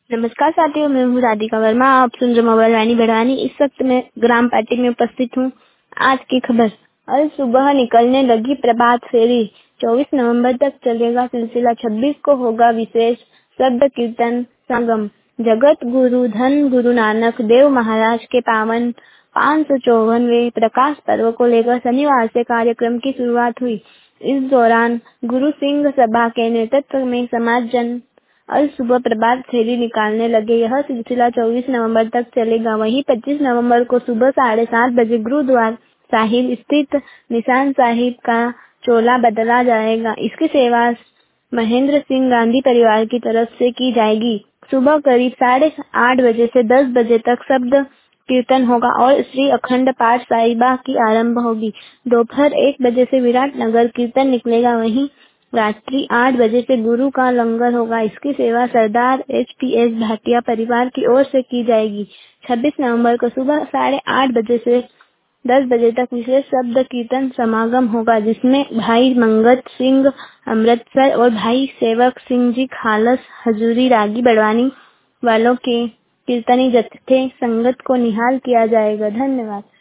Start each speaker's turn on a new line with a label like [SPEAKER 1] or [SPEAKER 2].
[SPEAKER 1] नमस्कार साथियों, मैं हूँ राधिका वर्मा। आप सुन रहे मोबाइल वाणी बढ़ानी। इस वक्त मैं ग्राम पार्टी में उपस्थित हूँ। आज की खबर। आज सुबह निकलने लगी प्रभात फेरी। 24 नवंबर तक चलेगा सिलसिला। 26 को होगा विशेष शब्द कीर्तन संगम। जगत गुरु धन गुरु नानक देव महाराज के पावन 554वें प्रकाश पर्व को लेकर शनिवार से कार्यक्रम की शुरुआत हुई। इस दौरान गुरु सिंह सभा के नेतृत्व में समाज जन आज सुबह प्रभात फेरी निकालने लगे। यह सिलसिला 24 नवंबर तक चलेगा। वहीं 25 नवंबर को सुबह 7:30 बजे गुरुद्वारा साहिब स्थित निशान साहिब का चोला बदला जाएगा। इसकी सेवा महेंद्र सिंह गांधी परिवार की तरफ से की जाएगी। सुबह करीब 8:30 बजे से 10 बजे तक शब्द कीर्तन होगा और श्री अखंड पाठ साहिबा की आरंभ होगी। दोपहर 1 बजे से विराट नगर कीर्तन निकलेगा। वहीं रात्रि 8 बजे से गुरु का लंगर होगा। इसकी सेवा सरदार एचपीएस भाटिया परिवार की ओर से की जाएगी। 26 नवंबर को सुबह 8:30 बजे से 10 बजे तक विशेष शब्द कीर्तन समागम होगा, जिसमें भाई मंगत सिंह अमृतसर और भाई सेवक सिंह जी खालस हजूरी रागी बड़वानी वालों के कीर्तनी जत्थे संगत को निहाल किया जाएगा। धन्यवाद।